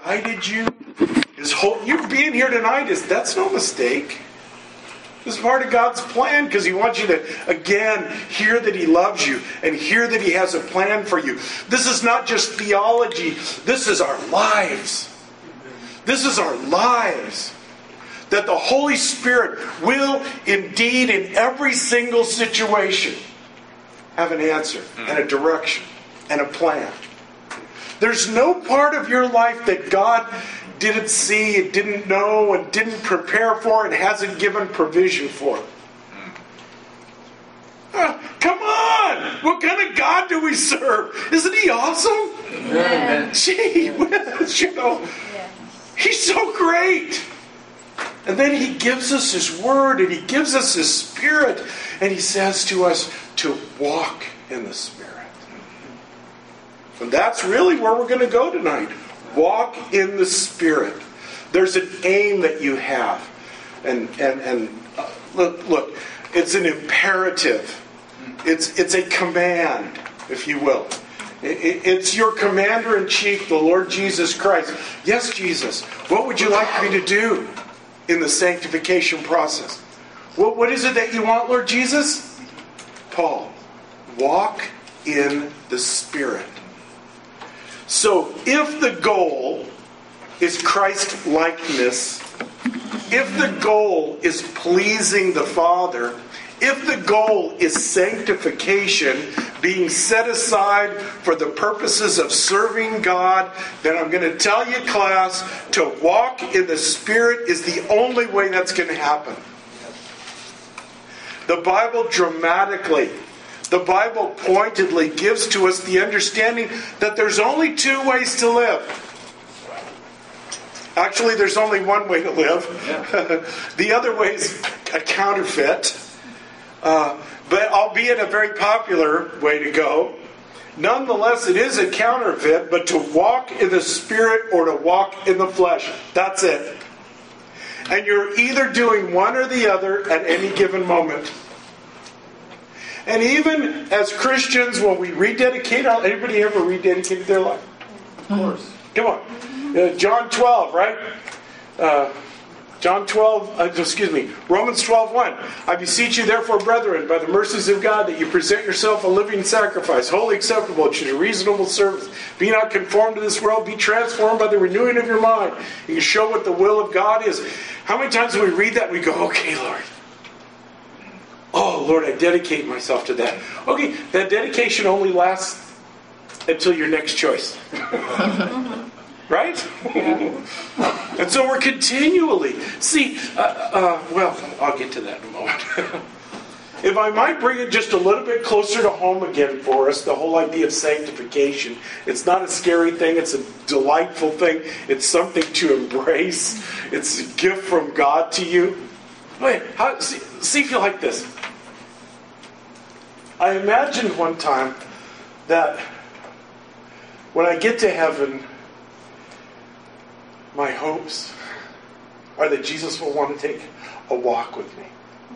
guided you. You being here tonight that's no mistake. This is part of God's plan because He wants you to, again, hear that He loves you and hear that He has a plan for you. This is not just theology. This is our lives. This is our lives. That the Holy Spirit will indeed, in every single situation, have an answer and a direction and a plan. There's no part of your life that God didn't see and didn't know and didn't prepare for and hasn't given provision for. Come on! What kind of God do we serve? Isn't He awesome? Amen. Gee whiz, He's so great. And then He gives us His Word and He gives us His Spirit and He says to us to walk in the Spirit. And that's really where we're going to go tonight. Walk in the Spirit. There's an aim that you have. And look, it's an imperative. It's a command, if you will. It's your commander-in-chief, the Lord Jesus Christ. Yes, Jesus, what would you like me to do in the sanctification process? What is it that you want, Lord Jesus? Paul, walk in the Spirit. So, if the goal is Christ-likeness, if the goal is pleasing the Father, if the goal is sanctification, being set aside for the purposes of serving God, then I'm going to tell you, class, to walk in the Spirit is the only way that's going to happen. The Bible the Bible pointedly gives to us the understanding that there's only two ways to live. Actually, there's only one way to live. Yeah. The other way is a counterfeit. But albeit a very popular way to go. Nonetheless, it is a counterfeit, but to walk in the Spirit or to walk in the flesh. That's it. And you're either doing one or the other at any given moment. And even as Christians, when we rededicate anybody ever rededicated their life? Of course. Come on. John 12, right? Romans 12:1. I beseech you therefore, brethren, by the mercies of God, that you present yourself a living sacrifice, wholly acceptable, which is a reasonable service. Be not conformed to this world, be transformed by the renewing of your mind. You can show what the will of God is. How many times do we read that and we go, okay, Lord. Oh, Lord, I dedicate myself to that. Okay, that dedication only lasts until your next choice. Right? And so we're continually... See, I'll get to that in a moment. If I might bring it just a little bit closer to home again for us, the whole idea of sanctification. It's not a scary thing. It's a delightful thing. It's something to embrace. It's a gift from God to you. Wait, see if you like this. I imagined one time that when I get to heaven, my hopes are that Jesus will want to take a walk with me.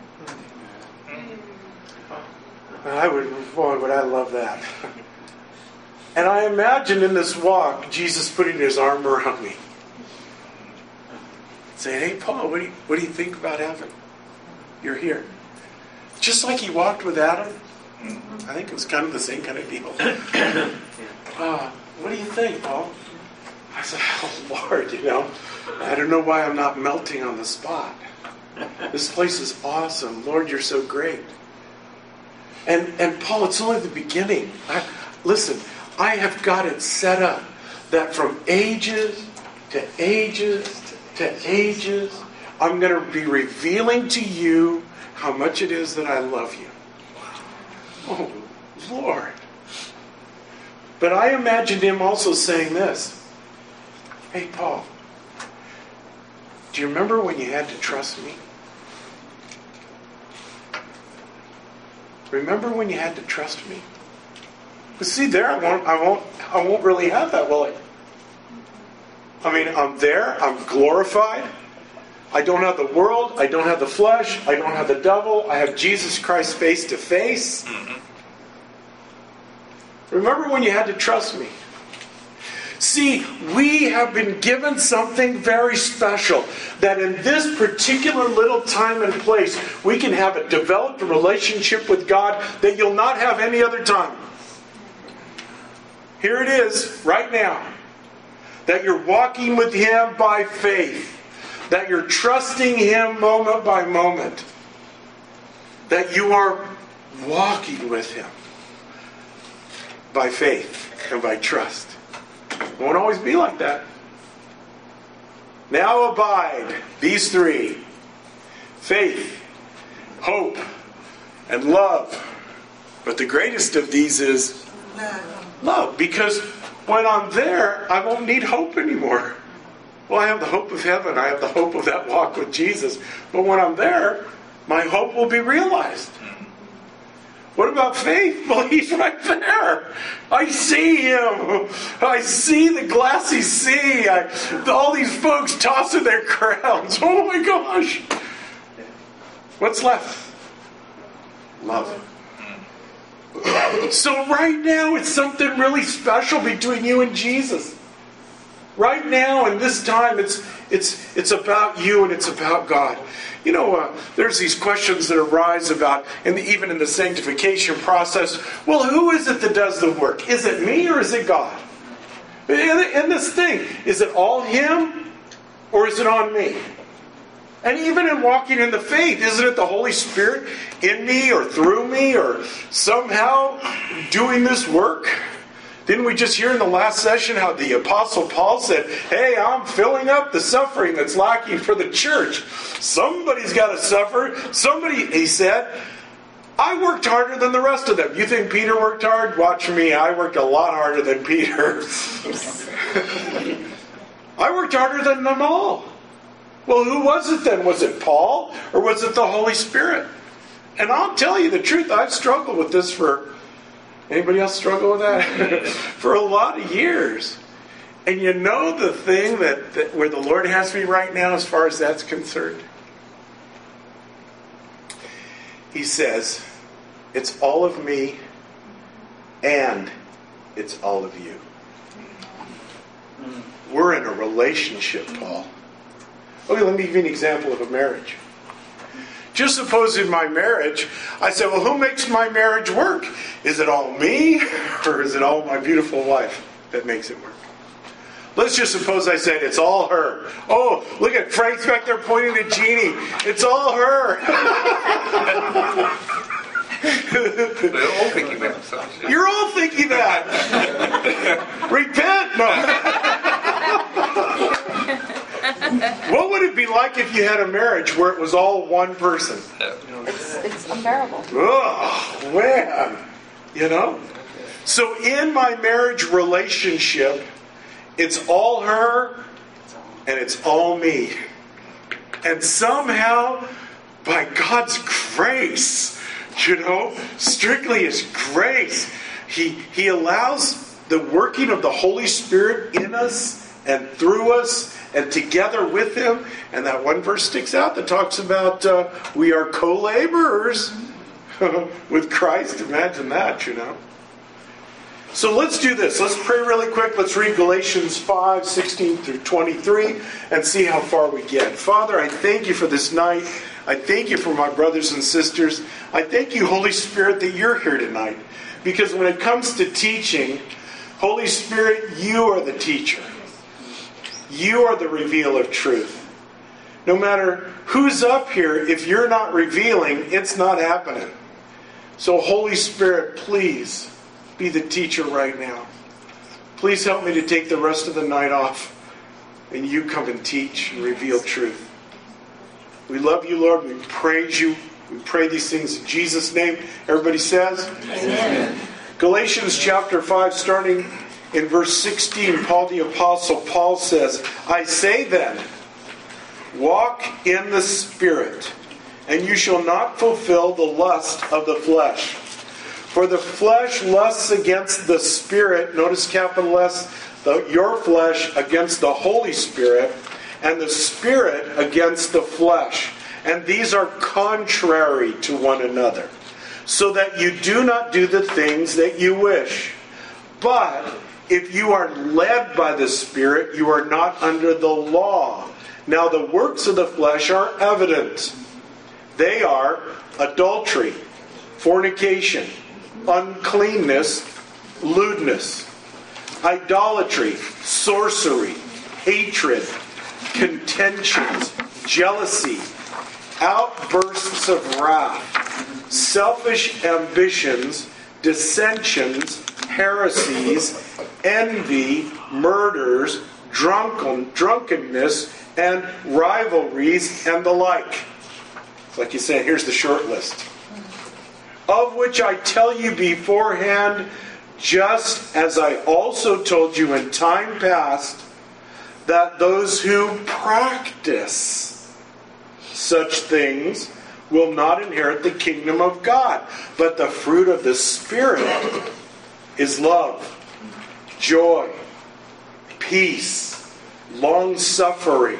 Would I love that. And I imagine in this walk, Jesus putting His arm around me. Saying, hey, Paul, what do you think about heaven? You're here. Just like He walked with Adam. I think it was kind of the same kind of deal. What do you think, Paul? I said, oh, Lord, I don't know why I'm not melting on the spot. This place is awesome. Lord, you're so great. And Paul, it's only the beginning. Listen, I have got it set up that from ages to ages to ages, I'm going to be revealing to you how much it is that I love you. Oh, Lord. But I imagined Him also saying this. Hey, Paul, do you remember when you had to trust me? Remember when you had to trust me? But see, there I won't really have that, will I? I mean, I'm there, I'm glorified. I don't have the world, I don't have the flesh, I don't have the devil, I have Jesus Christ face to face. Remember when you had to trust me? See, we have been given something very special, that in this particular little time and place, we can have a developed relationship with God that you'll not have any other time. Here it is, right now. That you're walking with Him by faith. That you're trusting Him moment by moment. That you are walking with Him by faith and by trust. It won't always be like that. Now abide, these three: faith, hope, and love. But the greatest of these is love. Because when I'm there, I won't need hope anymore. Well, I have the hope of heaven. I have the hope of that walk with Jesus. But when I'm there, my hope will be realized. What about faith? Well, He's right there. I see Him. I see the glassy sea. All these folks tossing their crowns. Oh my gosh. What's left? Love. So right now, it's something really special between you and Jesus. Right now, in this time, it's about you and it's about God. You know, there's these questions that arise about, and even in the sanctification process, well, who is it that does the work? Is it me or is it God? In this thing, is it all Him or is it on me? And even in walking in the faith, isn't it the Holy Spirit in me or through me or somehow doing this work? Didn't we just hear in the last session how the Apostle Paul said, hey, I'm filling up the suffering that's lacking for the church. Somebody's got to suffer. Somebody, he said, I worked harder than the rest of them. You think Peter worked hard? Watch me. I worked a lot harder than Peter. I worked harder than them all. Well, who was it then? Was it Paul or was it the Holy Spirit? And I'll tell you the truth, I've struggled with this for... Anybody else struggle with that? For a lot of years. And you know the thing that where the Lord has me right now as far as that's concerned? He says, it's all of me and it's all of you. We're in a relationship, Paul. Okay, let me give you an example of a marriage. Just suppose in my marriage, I say, well, who makes my marriage work? Is it all me or is it all my beautiful wife that makes it work? Let's just suppose I said it's all her. Oh, look at Frank's back there pointing at Jeannie. It's all her. They're all thinking that themselves. You're all thinking that. Repent. No. What would it be like if you had a marriage where it was all one person? It's unbearable. Oh, man. You know? So in my marriage relationship, it's all her and it's all me. And somehow, by God's grace, strictly His grace, He allows the working of the Holy Spirit in us and through us and together with Him. And that one verse sticks out that talks about we are co-laborers with Christ. Imagine that, So let's do this. Let's pray really quick. Let's read Galatians 5, 16 through 23 and see how far we get. Father, I thank You for this night. I thank You for my brothers and sisters. I thank You, Holy Spirit, that You're here tonight. Because when it comes to teaching, Holy Spirit, You are the teacher. You are the revealer of truth. No matter who's up here, if You're not revealing, it's not happening. So Holy Spirit, please be the teacher right now. Please help me to take the rest of the night off and You come and teach and reveal truth. We love You, Lord. We praise You. We pray these things in Jesus' name. Everybody says? Amen. Galatians chapter 5, starting in verse 16, Paul the Apostle, Paul says, I say then, walk in the Spirit, and you shall not fulfill the lust of the flesh. For the flesh lusts against the Spirit, notice capital S, your flesh against the Holy Spirit, and the Spirit against the flesh. And these are contrary to one another, so that you do not do the things that you wish. But If you are led by the Spirit, you are not under the law. Now the works of the flesh are evident. They are adultery, fornication, uncleanness, lewdness, idolatry, sorcery, hatred, contentions, jealousy, outbursts of wrath, selfish ambitions, dissensions, heresies, envy, murders, drunkenness, and rivalries, and the like. It's like he's saying, here's the short list. Of which I tell you beforehand, just as I also told you in time past, that those who practice such things will not inherit the kingdom of God. But the fruit of the Spirit is love, joy, peace, long-suffering,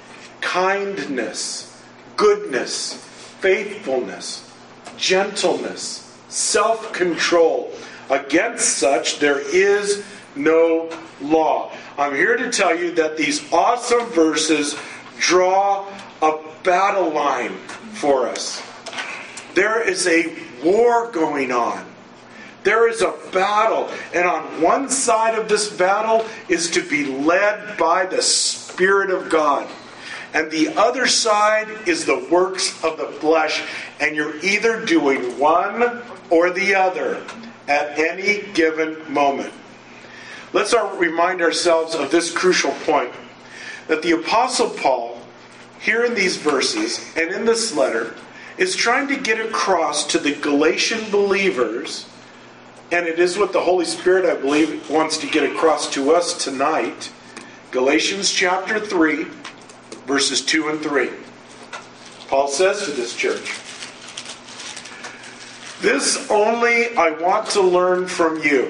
kindness, goodness, faithfulness, gentleness, self-control. Against such there is no law. I'm here to tell you that these awesome verses draw a battle line for us. There is a war going on. There is a battle. And on one side of this battle is to be led by the Spirit of God. And the other side is the works of the flesh. And you're either doing one or the other at any given moment. Let's remind ourselves of this crucial point. That the Apostle Paul, here in these verses and in this letter, is trying to get across to the Galatian believers, and it is what the Holy Spirit, I believe, wants to get across to us tonight. Galatians chapter 3, verses 2 and 3. Paul says to this church, "This only I want to learn from you.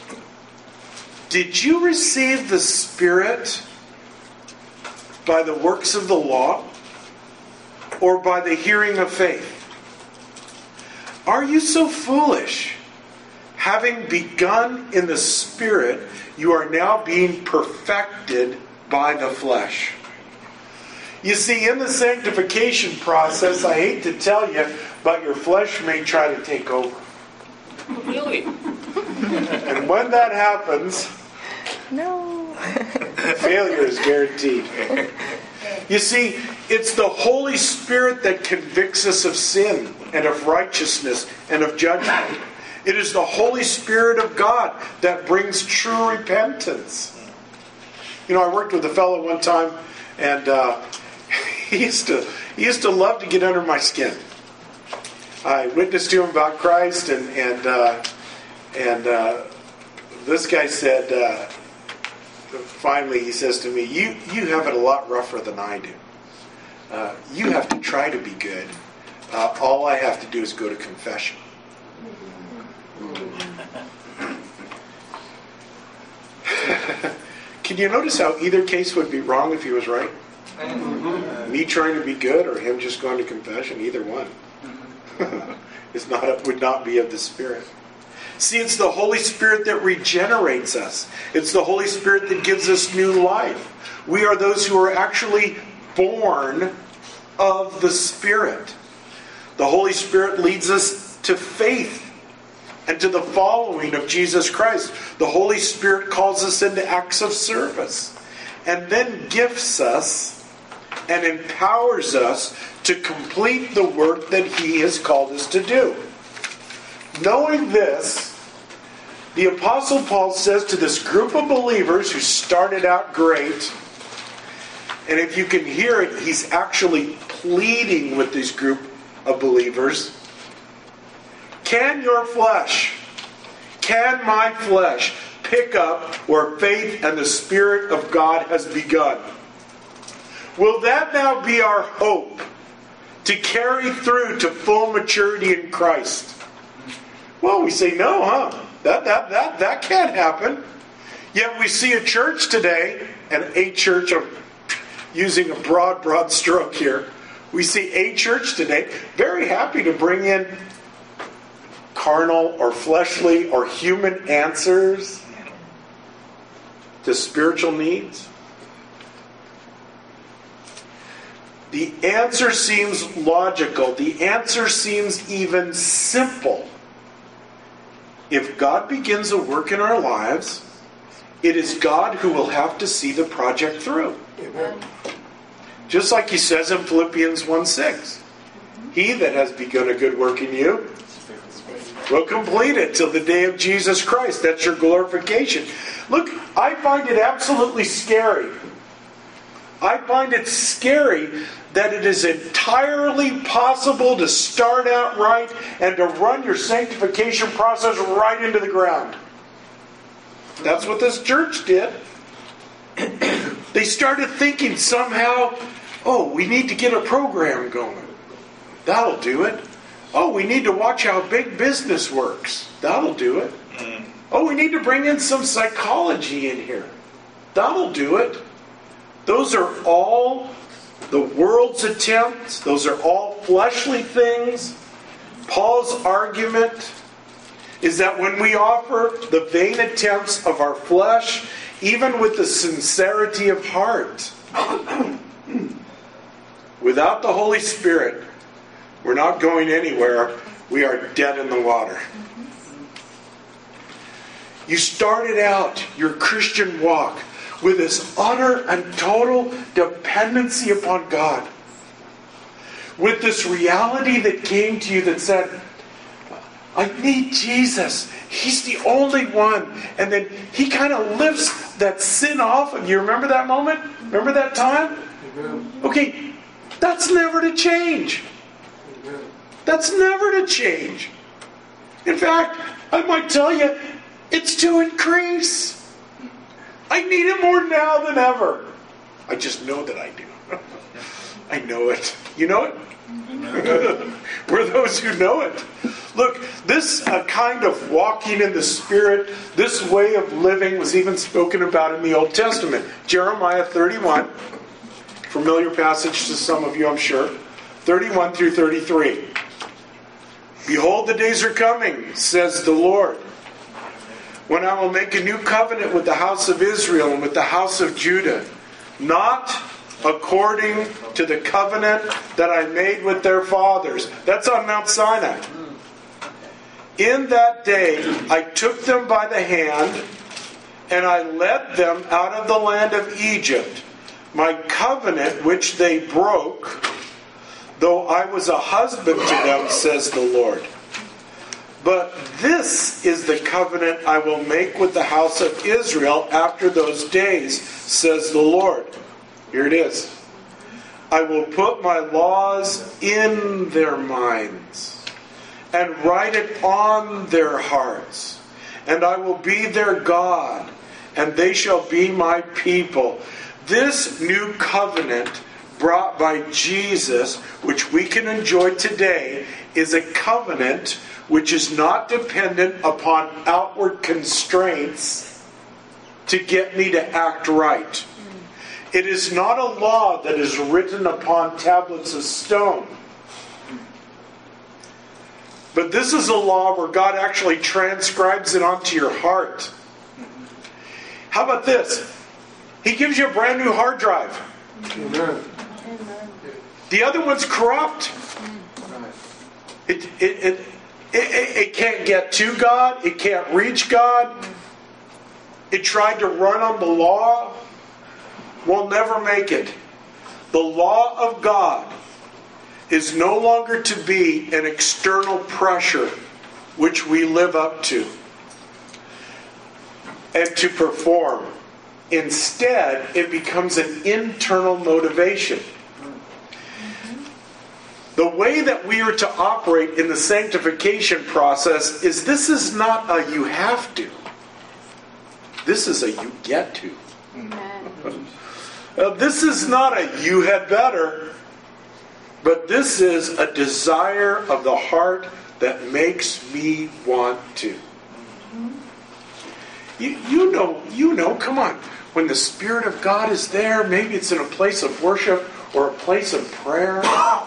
Did you receive the Spirit by the works of the law, or by the hearing of faith? Are you so foolish? Having begun in the Spirit, you are now being perfected by the flesh." You see, in the sanctification process, I hate to tell you, but your flesh may try to take over. Really? And when that happens, No. failure is guaranteed. You see, it's the Holy Spirit that convicts us of sin and of righteousness and of judgment. It is the Holy Spirit of God that brings true repentance. You know, I worked with a fellow one time, and he used to love to get under my skin. I witnessed to him about Christ, and this guy said, finally he says to me, you have it a lot rougher than I do. You have to try to be good. All I have to do is go to confession. Can you notice how either case would be wrong if he was right? Me trying to be good or him just going to confession, either one would not be of the Spirit. See, it's the Holy Spirit that regenerates us. It's the Holy Spirit that gives us new life. We are those who are actually born of the Spirit. The Holy Spirit leads us to faith and to the following of Jesus Christ. The Holy Spirit calls us into acts of service and then gifts us and empowers us to complete the work that He has called us to do. Knowing this, the Apostle Paul says to this group of believers who started out great, and if you can hear it, he's actually pleading with this group of believers, can my flesh pick up where faith and the Spirit of God has begun? Will that now be our hope to carry through to full maturity in Christ? Well, we say no, huh? That can't happen. Yet we see a church today, and a church, I'm using a broad stroke here. We see a church today very happy to bring in carnal or fleshly or human answers to spiritual needs? The answer seems logical. The answer seems even simple. If God begins a work in our lives, it is God who will have to see the project through. Amen. Just like he says in Philippians 1:6. He that has begun a good work in you will complete it till the day of Jesus Christ. That's your glorification. Look, I find it absolutely scary. I find it scary that it is entirely possible to start out right and to run your sanctification process right into the ground. That's what this church did. They started thinking somehow, oh, we need to get a program going. That'll do it. Oh, we need to watch how big business works. That'll do it. Oh, we need to bring in some psychology in here. That'll do it. Those are all the world's attempts. Those are all fleshly things. Paul's argument is that when we offer the vain attempts of our flesh, even with the sincerity of heart, without the Holy Spirit, we're not going anywhere. We are dead in the water. You started out your Christian walk with this utter and total dependency upon God. With this reality that came to you that said, I need Jesus. He's the only one. And then he kind of lifts that sin off of you. Remember that moment? Remember that time? Okay, that's never to change. That's never to change. In fact, I might tell you, it's to increase. I need it more now than ever. I just know that I do. I know it. You know it? We're those who know it. Look, this kind of walking in the Spirit, this way of living was even spoken about in the Old Testament. Jeremiah 31, familiar passage to some of you, I'm sure. 31 through 33. Behold, the days are coming, says the Lord, when I will make a new covenant with the house of Israel and with the house of Judah, not according to the covenant that I made with their fathers. That's on Mount Sinai. In that day I took them by the hand, and I led them out of the land of Egypt, my covenant which they broke, though I was a husband to them, says the Lord. But this is the covenant I will make with the house of Israel after those days, says the Lord. Here it is. I will put my laws in their minds and write it on their hearts. And I will be their God, and they shall be my people. This new covenant brought by Jesus, which we can enjoy today, is a covenant which is not dependent upon outward constraints to get me to act right. It is not a law that is written upon tablets of stone. But this is a law where God actually transcribes it onto your heart. How about this? He gives you a brand new hard drive. Amen. The other one's corrupt. It can't get to God. It can't reach God. It tried to run on the law. Will never make it. The law of God is no longer to be an external pressure which we live up to and to perform. Instead, it becomes an internal motivation. The way that we are to operate in the sanctification process is this is not a you have to. This is a you get to. Amen. This is not a you had better, but this is a desire of the heart that makes me want to. You know, come on. When the Spirit of God is there, maybe it's in a place of worship or a place of prayer,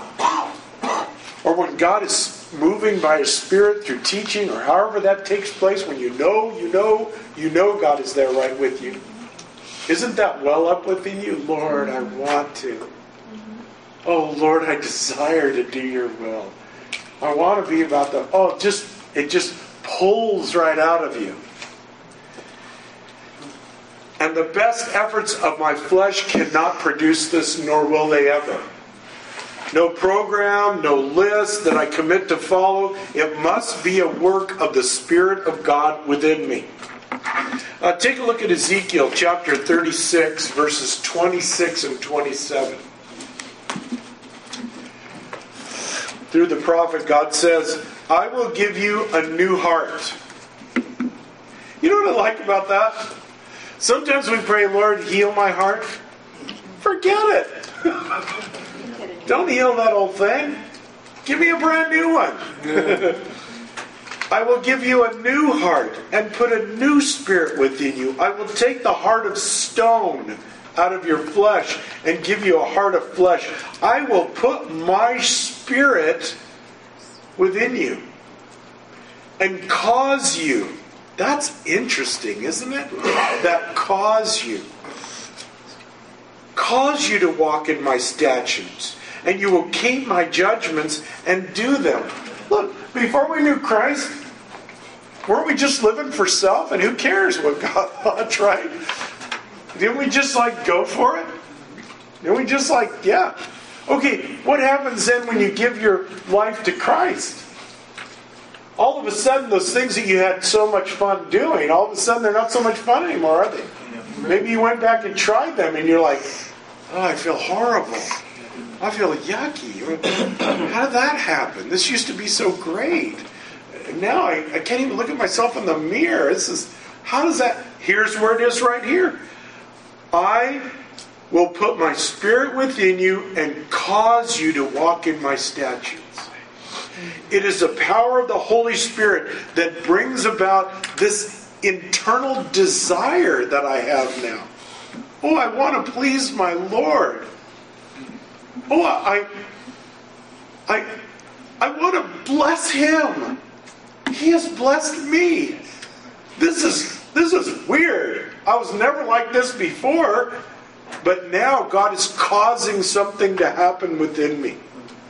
or when God is moving by His Spirit through teaching, or however that takes place, when you know God is there right with you. Isn't that well up within you? Lord, I want to. Oh, Lord, I desire to do your will. I want to be about the... it just pulls right out of you. And the best efforts of my flesh cannot produce this, nor will they ever. No program, no list that I commit to follow. It must be a work of the Spirit of God within me. Take a look at Ezekiel chapter 36, verses 26 and 27. Through the prophet, God says, I will give you a new heart. You know what I like about that? Sometimes we pray, Lord, heal my heart. Forget it. Don't heal that old thing. Give me a brand new one. I will give you a new heart and put a new spirit within you. I will take the heart of stone out of your flesh and give you a heart of flesh. I will put my spirit within you and cause you. That's interesting, isn't it? That cause you to walk in my statutes, and you will keep my judgments and do them. Look, before we knew Christ, weren't we just living for self? And who cares what God thought, right? Didn't we just go for it? Didn't we just yeah. Okay, what happens then when you give your life to Christ? All of a sudden, those things that you had so much fun doing, all of a sudden they're not so much fun anymore, are they? Maybe you went back and tried them and you're like, oh, I feel horrible. I feel yucky. How did that happen? This used to be so great. Now I can't even look at myself in the mirror. How does that... Here's where it is right here. I will put my spirit within you and cause you to walk in my statutes. It is the power of the Holy Spirit that brings about this internal desire that I have now. Oh, I want to please my Lord. Oh, I want to bless Him. He has blessed me. This is weird. I was never like this before, but now God is causing something to happen within me.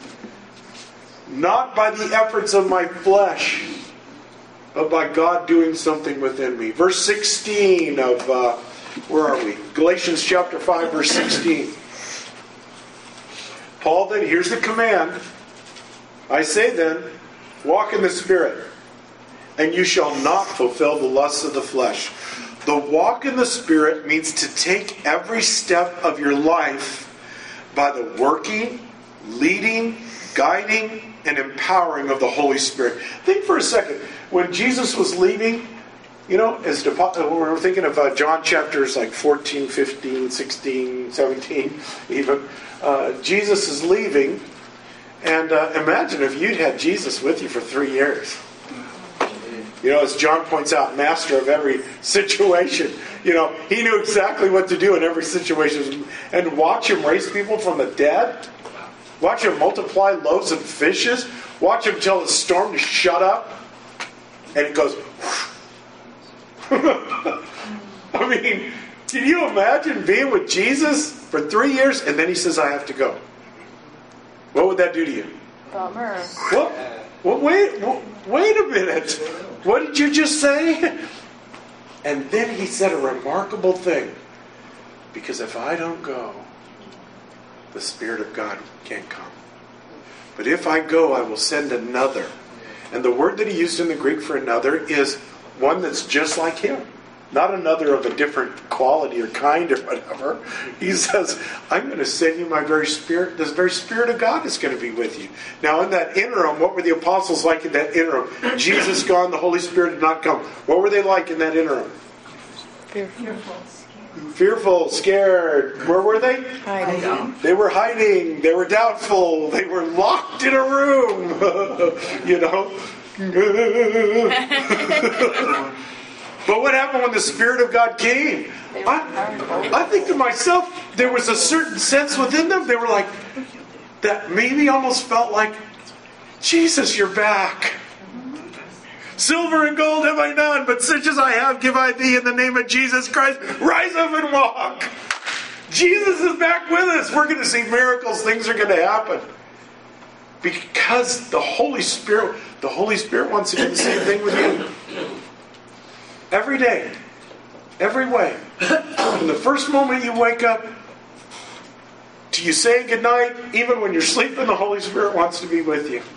Not by the efforts of my flesh, but by God doing something within me. Verse 16 of, where are we? Galatians chapter 5, verse 16. Paul then, here's the command. I say then, walk in the Spirit, and you shall not fulfill the lusts of the flesh. The walk in the Spirit means to take every step of your life by the working, leading, guiding, and empowering of the Holy Spirit. Think for a second. When Jesus was leaving, as we're thinking of John chapters 14, 15, 16, 17, even, Jesus is leaving, and imagine if you'd had Jesus with you for 3 years. As John points out, master of every situation. He knew exactly what to do in every situation. And watch him raise people from the dead. Watch him multiply loaves and fishes. Watch him tell the storm to shut up. And it goes... I mean, can you imagine being with Jesus for 3 years and then he says, I have to go? What would that do to you? Bummer. What? Wait a minute. What did you just say? And then he said a remarkable thing. Because if I don't go, the Spirit of God can't come. But if I go, I will send another. And the word that he used in the Greek for another is one that's just like him. Not another of a different quality or kind or whatever. He says, I'm going to send you my very Spirit. The very Spirit of God is going to be with you. Now in that interim, what were the apostles like in that interim? Jesus gone, the Holy Spirit did not come. What were they like in that interim? Fearful, scared. Where were they? Hiding. They were hiding. They were doubtful. They were locked in a room. But what happened when the Spirit of God came? I think to myself, there was a certain sense within them. They were like, that maybe almost felt like, Jesus, you're back. Silver and gold have I none, but such as I have give I thee in the name of Jesus Christ. Rise up and walk. Jesus is back with us. We're going to see miracles. Things are going to happen. Because the Holy Spirit wants to do the same thing with you. Every day. Every way. From the first moment you wake up till you say goodnight, even when you're sleeping, the Holy Spirit wants to be with you.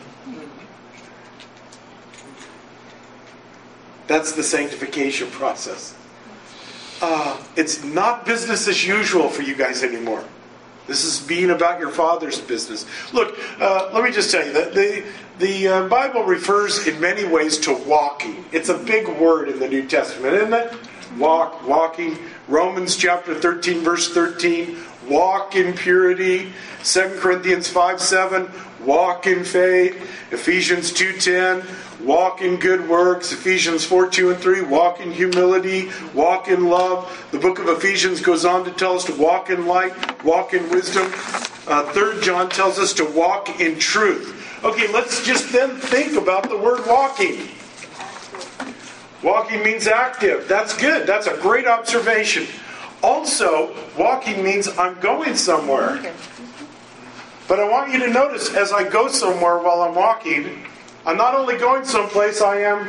That's the sanctification process. It's not business as usual for you guys anymore. This is being about your Father's business. Look, let me just tell you that the Bible refers in many ways to walking. It's a big word in the New Testament, isn't it? Walking. Romans chapter 13, verse 13. Walk in purity. 2 Corinthians 5:7. Walk in faith. Ephesians 2:10. Walk in good works. Ephesians 4:2-3. Walk in humility. Walk in love. The book of Ephesians goes on to tell us to walk in light. Walk in wisdom. 3 John tells us to walk in truth. Okay, let's just then think about the word walking. Walking means active. That's good. That's a great observation. Also, walking means I'm going somewhere. But I want you to notice as I go somewhere while I'm walking, I'm not only going someplace, I'm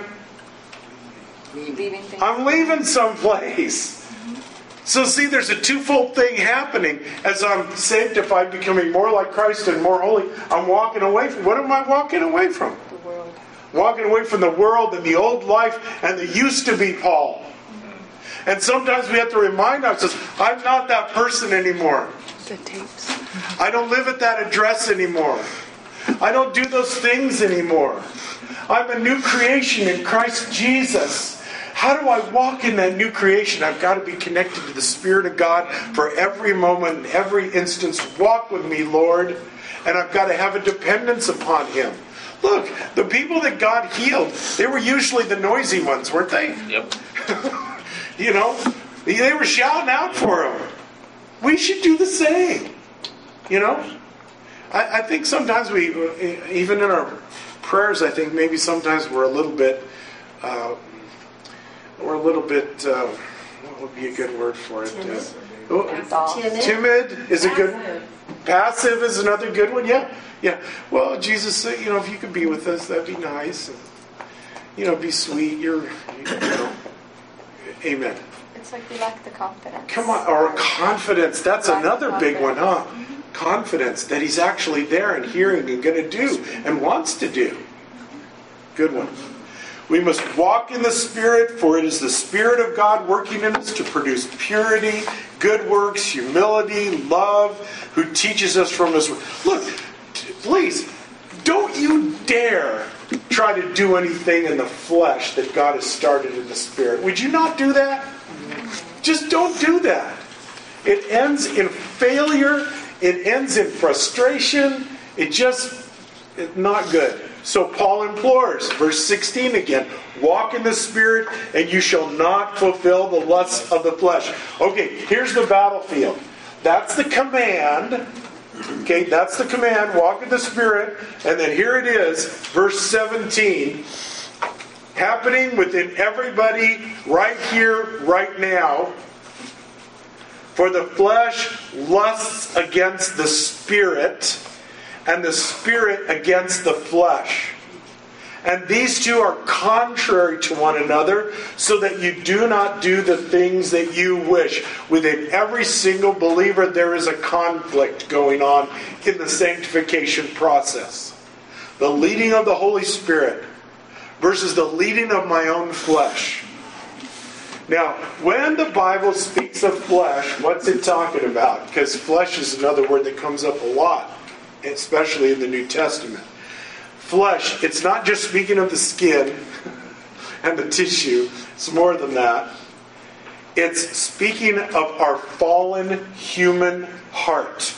leaving someplace. So see, there's a twofold thing happening. As I'm sanctified, becoming more like Christ and more holy, I'm walking away from. What am I walking away from? The world. Walking away from the world and the old life and the used to be Paul. And sometimes we have to remind ourselves, I'm not that person anymore. The tapes. I don't live at that address anymore. I don't do those things anymore. I'm a new creation in Christ Jesus. How do I walk in that new creation? I've got to be connected to the Spirit of God for every moment and every instance. Walk with me, Lord. And I've got to have a dependence upon Him. Look, the people that God healed, they were usually the noisy ones, weren't they? Yep. You know, they were shouting out for Him. We should do the same. You know? I think sometimes we, even in our prayers, I think maybe sometimes we're a little bit, what would be a good word for it? Timid is a good, passive is another good one, yeah. Well, Jesus said, if you could be with us, that'd be nice. And, be sweet, amen. It's like we lack the confidence. Come on, or confidence, that's another big one, huh? Confidence that He's actually there and hearing and going to do and wants to do. Good one. We must walk in the Spirit, for it is the Spirit of God working in us to produce purity, good works, humility, love, who teaches us from His word. Look, please, don't you dare try to do anything in the flesh that God has started in the Spirit. Would you not do that? Just don't do that. It ends in failure. It ends in frustration. It's not good. So Paul implores, verse 16 again, walk in the Spirit and you shall not fulfill the lusts of the flesh. Okay, here's the battlefield. That's the command. Okay, that's the command, walk in the Spirit. And then here it is, verse 17, happening within everybody right here, right now. For the flesh lusts against the Spirit, and the Spirit against the flesh. And these two are contrary to one another, so that you do not do the things that you wish. Within every single believer, there is a conflict going on in the sanctification process. The leading of the Holy Spirit versus the leading of my own flesh. Now, when the Bible speaks of flesh, what's it talking about? Because flesh is another word that comes up a lot, especially in the New Testament. Flesh, it's not just speaking of the skin and the tissue. It's more than that. It's speaking of our fallen human heart.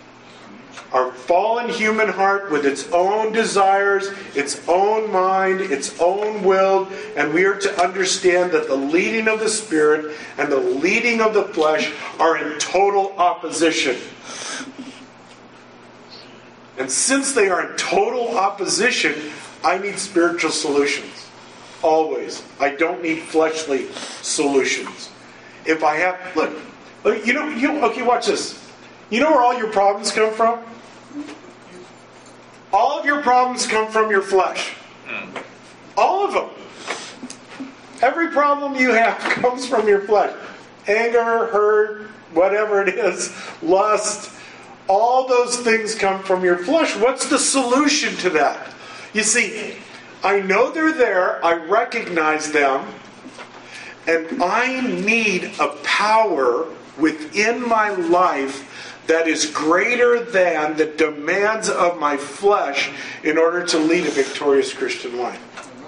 Our fallen human heart with its own desires, its own mind, its own will, and we are to understand that the leading of the Spirit and the leading of the flesh are in total opposition. And since they are in total opposition, I need spiritual solutions. Always. I don't need fleshly solutions. If I have, look, okay, watch this. You know where all your problems come from? All of your problems come from your flesh. All of them. Every problem you have comes from your flesh. Anger, hurt, whatever it is, lust, all those things come from your flesh. What's the solution to that? You see, I know they're there, I recognize them, and I need a power within my life that is greater than the demands of my flesh in order to lead a victorious Christian life.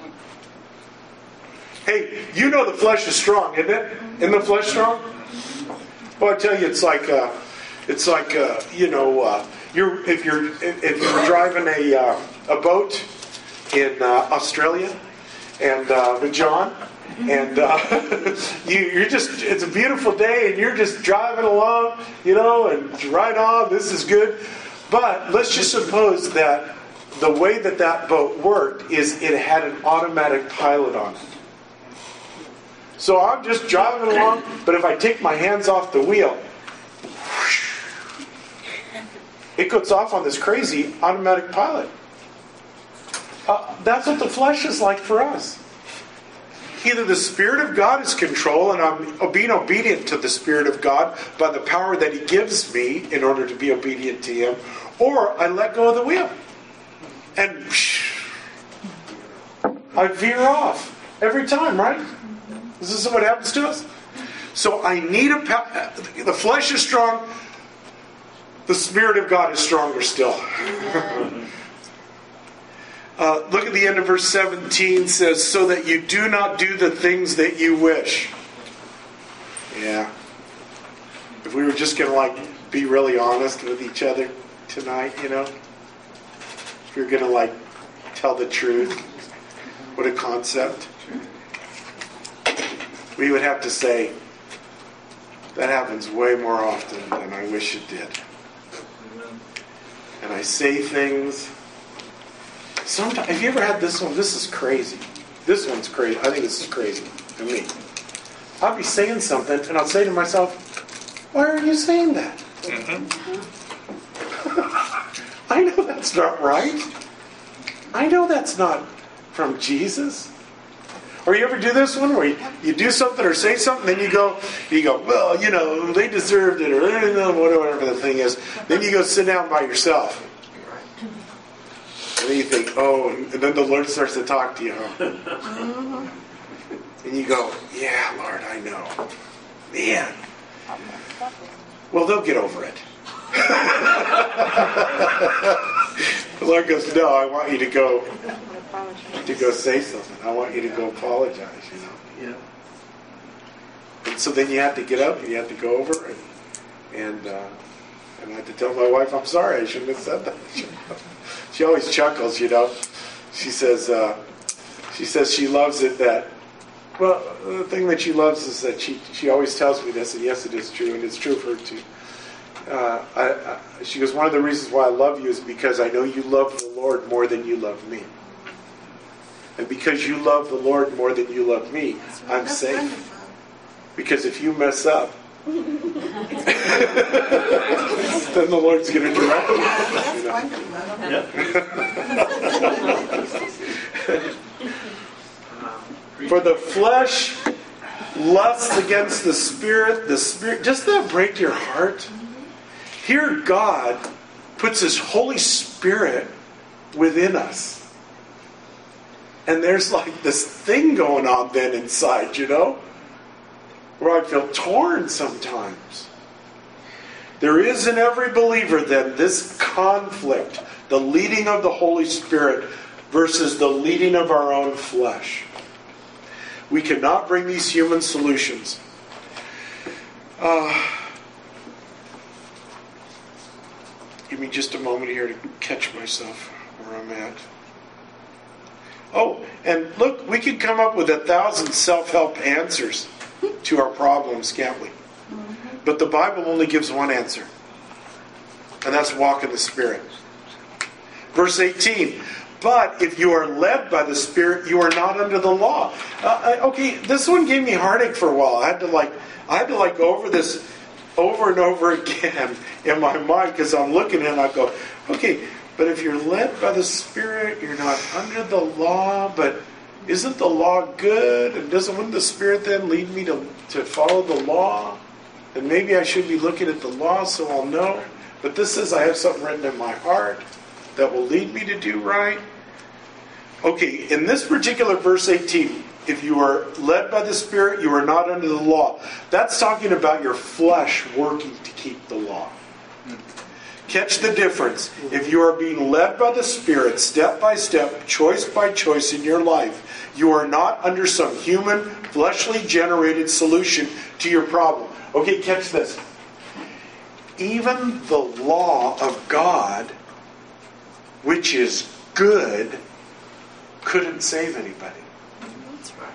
Hey, you know the flesh is strong, isn't it? Isn't the flesh strong? Well, I tell you, if you're driving a boat in Australia and with John, and it's a beautiful day, and you're just driving along, and right on, this is good. But let's just suppose that the way that boat worked is it had an automatic pilot on it. So I'm just driving along, but if I take my hands off the wheel, it goes off on this crazy automatic pilot. That's what the flesh is like for us. Either the Spirit of God is control, and I'm being obedient to the Spirit of God by the power that He gives me in order to be obedient to Him, or I let go of the wheel. And I veer off every time, right? Is this what happens to us? So I need the flesh is strong, the Spirit of God is stronger still. Look at the end of verse 17, says, so that you do not do the things that you wish. Yeah. If we were just going to be really honest with each other tonight, if you're going to tell the truth, what a concept. We would have to say, that happens way more often than I wish it did. And I say things. Sometimes, have you ever had this one? This is crazy. This one's crazy. I think this is crazy to me. I'll be saying something, and I'll say to myself, why are you saying that? I know that's not right. I know that's not from Jesus. Or you ever do this one where you do something or say something, then you go, well, they deserved it, or whatever the thing is. Then you go sit down by yourself. And then you think, and then the Lord starts to talk to you. And you go, yeah, Lord, I know. Man. Well, they'll get over it. The Lord goes, no, I want you to go say something. I want you to go apologize, Yeah. And so then you have to get up and you have to go over and I have to tell my wife, I'm sorry, I shouldn't have said that. She always chuckles, She says she loves it that, well, the thing that she loves is that she always tells me this, and yes, it is true, and it's true for her too. She goes, one of the reasons why I love you is because I know you love the Lord more than you love me. And because you love the Lord more than you love me, I'm safe. Wonderful. Because if you mess up, then the Lord's going to direct you. That's wonderful. For the flesh lusts against the Spirit, just that break your heart. Here God puts His Holy Spirit within us. And there's this thing going on then inside, where I feel torn sometimes. There is in every believer then this conflict, the leading of the Holy Spirit versus the leading of our own flesh. We cannot bring these human solutions. Give me just a moment here to catch myself where I'm at. Oh, and look, we could come up with 1,000 self-help answers to our problems, can't we? But the Bible only gives one answer. And that's walk in the Spirit. Verse 18. But if you are led by the Spirit, you are not under the law. Okay, this one gave me heartache for a while. I had to go over this over and over again in my mind, because I'm looking at it and I go, okay, but if you're led by the Spirit, you're not under the law. But isn't the law good? And wouldn't the Spirit then lead me to follow the law? And maybe I should be looking at the law so I'll know. But this says I have something written in my heart that will lead me to do right. Okay, in this particular verse 18, if you are led by the Spirit, you are not under the law. That's talking about your flesh working to keep the law. Catch the difference. If you are being led by the Spirit, step by step, choice by choice in your life, you are not under some human, fleshly generated solution to your problem. Okay, catch this. Even the law of God, which is good, couldn't save anybody. That's right.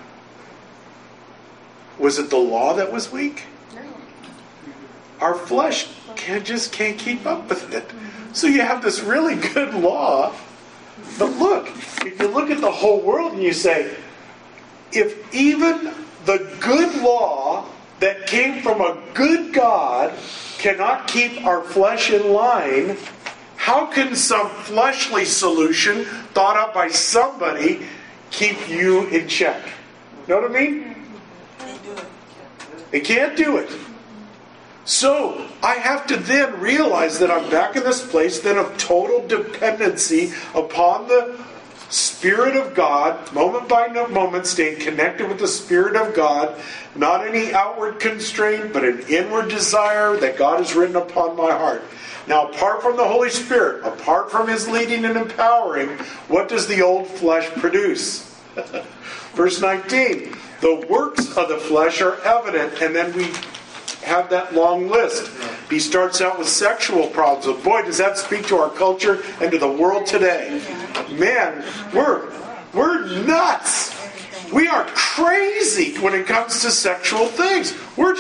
Was it the law that was weak? No. Our flesh just can't keep up with it. So you have this really good law. But look, if you look at the whole world and you say, if even the good law that came from a good God cannot keep our flesh in line, how can some fleshly solution thought up by somebody keep you in check? Know what I mean? They can't do it. So I have to then realize that I'm back in this place then of total dependency upon the Spirit of God, moment by moment, staying connected with the Spirit of God, not any outward constraint, but an inward desire that God has written upon my heart. Now, apart from the Holy Spirit, apart from His leading and empowering, what does the old flesh produce? Verse 19, the works of the flesh are evident, and then we have that long list. He starts out with sexual problems. Boy, does that speak to our culture and to the world today. Man, we're nuts. We are crazy when it comes to sexual things. We're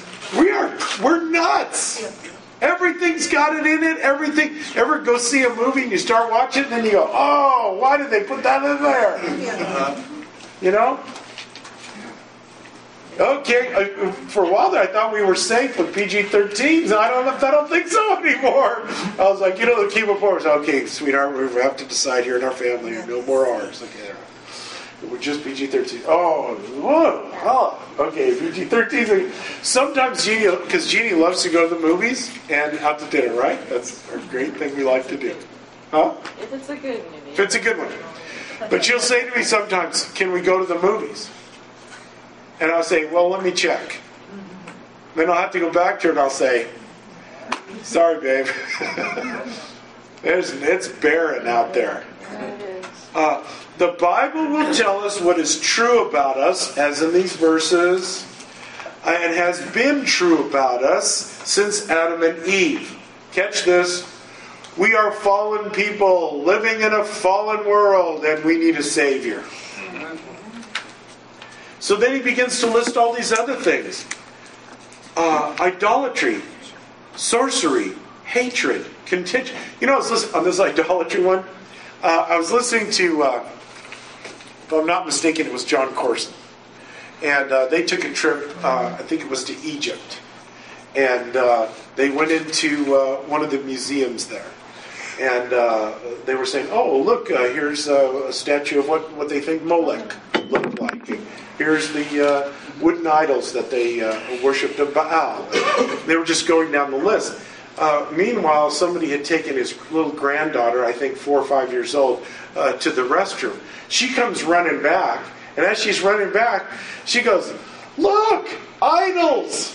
nuts. Everything's got it in it. Everything. Ever go see a movie and you start watching it and then you go, oh, why did they put that in there? You know? Okay, for a while there I thought we were safe with PG-13s. I don't think so anymore. I was like, the Kiva Force. Okay, sweetheart, we have to decide here in our family. No more R's. Okay, we're just PG-13. Okay, PG-13. Sometimes because Jeannie loves to go to the movies and out to dinner, right? That's a great thing we like to do. Huh? If it's a good movie. If it's a good one. But she'll say to me sometimes, can we go to the movies? And I'll say, well, let me check. Then I'll have to go back to her and I'll say, sorry, babe. It's barren out there. It is. The Bible will tell us what is true about us, as in these verses, and has been true about us since Adam and Eve. Catch this. We are fallen people living in a fallen world, and we need a Savior. So then he begins to list all these other things. Idolatry, sorcery, hatred, contention. I was listening on this idolatry one. I was listening to, if I'm not mistaken, it was John Corson. And they took a trip, I think it was to Egypt. And they went into one of the museums there. And they were saying, oh, look, here's a statue of what they think Molech looked like. And here's the wooden idols that they worshipped of Baal. They were just going down the list. Meanwhile, somebody had taken his little granddaughter, I think 4 or 5 years old, to the restroom. She comes running back. And as she's running back, she goes, look, idols!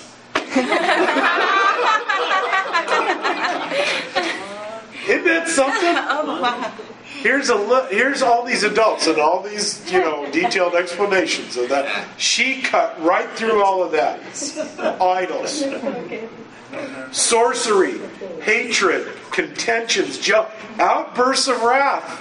Isn't that something? Oh, wow. Here's all these adults and all these, detailed explanations of that. She cut right through all of that. Idols. Sorcery, hatred, contentions, outbursts of wrath.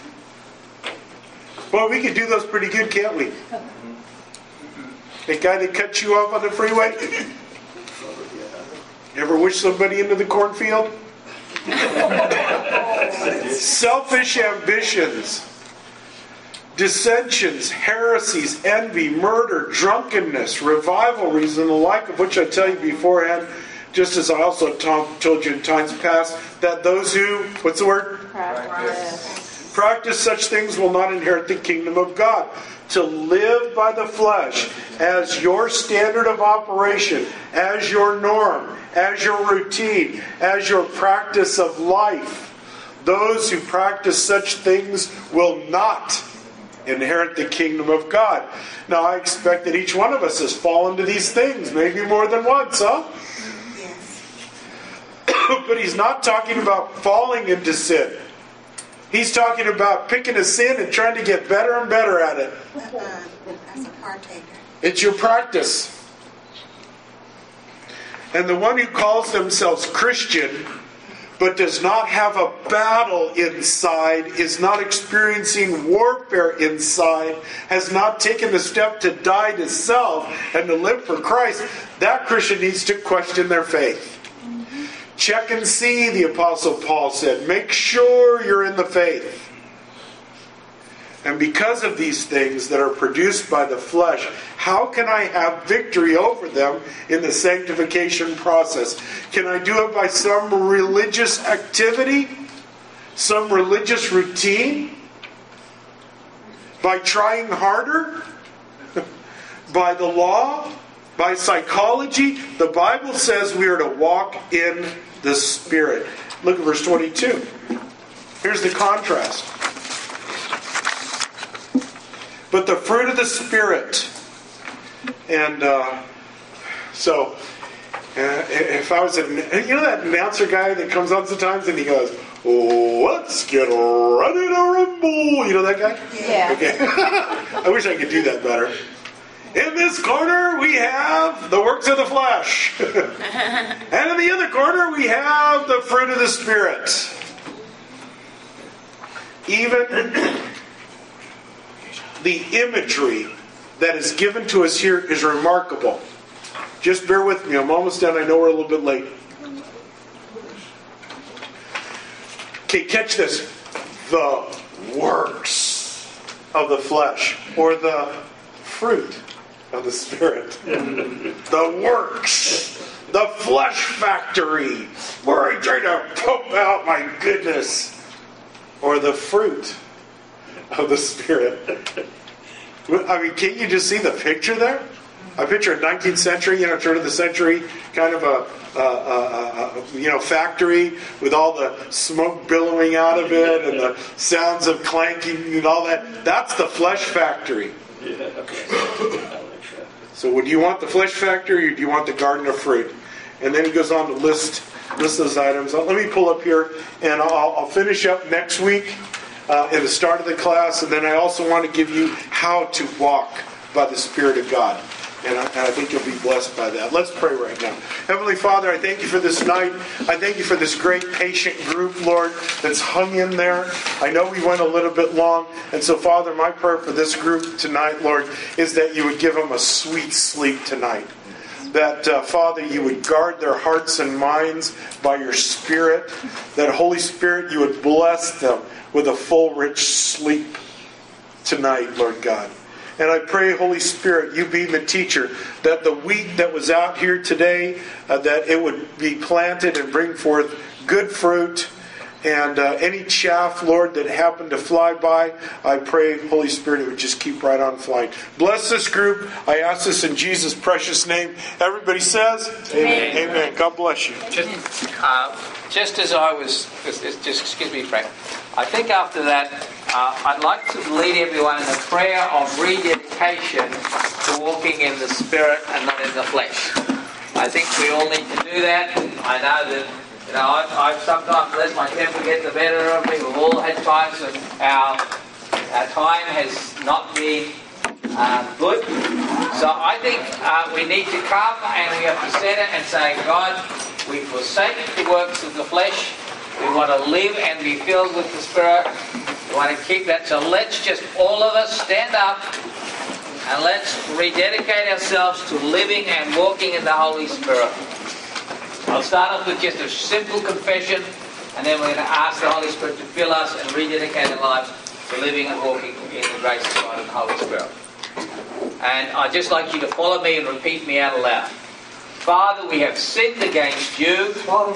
Well, we can do those pretty good, can't we? The guy that cut you off on the freeway? Ever wish somebody into the cornfield? Selfish ambitions, dissensions, heresies, envy, murder, drunkenness, revivalries, and the like, of which I tell you beforehand, just as I also told you in times past, that those who, what's the word? Practice such things will not inherit the kingdom of God. To live by the flesh as your standard of operation, as your norm, as your routine, as your practice of life. Those who practice such things will not inherit the kingdom of God. Now, I expect that each one of us has fallen to these things, maybe more than once, huh? Yes. But he's not talking about falling into sin. He's talking about picking a sin and trying to get better and better at it. As a partaker. It's your practice. And the one who calls themselves Christian but does not have a battle inside, is not experiencing warfare inside, has not taken the step to die to self and to live for Christ, that Christian needs to question their faith. Check and see, the Apostle Paul said. Make sure you're in the faith. And because of these things that are produced by the flesh, how can I have victory over them in the sanctification process? Can I do it by some religious activity? Some religious routine? By trying harder? By the law? By psychology? The Bible says we are to walk in the Spirit. Look at verse 22. Here's the contrast. But the fruit of the Spirit. And if I was that announcer guy that comes on sometimes and he goes, "Oh, let's get ready to rumble." You know that guy? Yeah. Okay. I wish I could do that better. In this corner we have the works of the flesh. And in the other corner we have the fruit of the Spirit. Even the imagery that is given to us here is remarkable. Just bear with me. I'm almost done. I know we're a little bit late. Okay, catch this. The works of the flesh, or the fruit of the Spirit. The works. The flesh factory. Where I try to pump out my goodness. Or the fruit of the Spirit. I mean, can't you just see the picture there? I picture a 19th century, turn of the century, kind of a factory with all the smoke billowing out of it and the sounds of clanking and all that. That's the flesh factory. So, would you want the flesh factory, or do you want the garden of fruit? And then he goes on to list those items. Let me pull up here, and I'll finish up next week. At the start of the class, and then I also want to give you how to walk by the Spirit of God. And I think you'll be blessed by that. Let's pray right now. Heavenly Father, I thank you for this night. I thank you for this great patient group, Lord, that's hung in there. I know we went a little bit long. And so, Father, my prayer for this group tonight, Lord, is that you would give them a sweet sleep tonight. That, Father, you would guard their hearts and minds by your Spirit. That, Holy Spirit, you would bless them with a full, rich sleep tonight, Lord God. And I pray, Holy Spirit, you be the teacher, that the wheat that was out here today, that it would be planted and bring forth good fruit. And any chaff, Lord, that happened to fly by, I pray, Holy Spirit, it would just keep right on flying. Bless this group. I ask this in Jesus' precious name. Everybody says, Amen. Amen. God bless you. Just as I was, excuse me, Frank. I think after that, I'd like to lead everyone in a prayer of rededication to walking in the Spirit and not in the flesh. I think we all need to do that. I know that, I've sometimes let my temper get the better of me. We've all had times when our time has not been good. So I think we need to come and we have to set it and say, God, we forsake the works of the flesh. We want to live and be filled with the Spirit. We want to keep that. So let's just, all of us, stand up and let's rededicate ourselves to living and walking in the Holy Spirit. I'll start off with just a simple confession. And then we're going to ask the Holy Spirit to fill us and rededicate our lives to living and walking in the grace of God and the Holy Spirit. And I'd just like you to follow me and repeat me out aloud. Father, we have sinned against you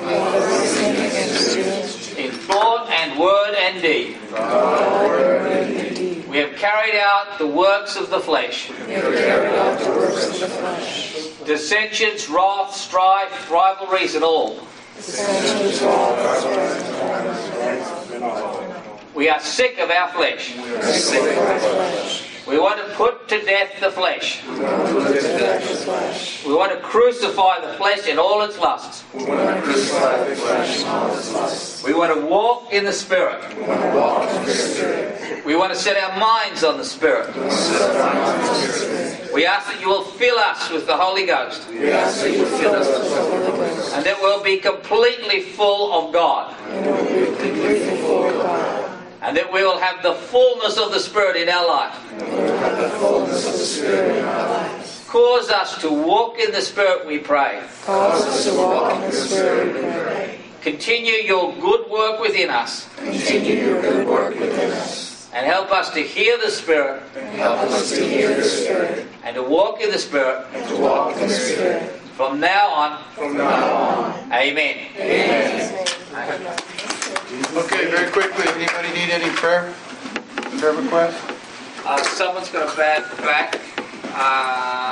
in thought and word and deed. We have carried out the works of the flesh. Dissensions, wrath, strife, rivalries and all. We are sick of our flesh. We want to put to death the flesh. We want to crucify the flesh in all its lusts. We want to walk in the Spirit. We want to set our minds on the Spirit. We ask that you will fill us with the Holy Ghost. And that we'll be completely full of God. And that we will have the fullness of the Spirit in our life. Cause us to walk in the Spirit, we pray. Continue your good work within us. And help us to hear the Spirit. And to walk in the Spirit. From now on. Amen. Okay, very quickly, anybody need any prayer requests? Someone's got a bad back.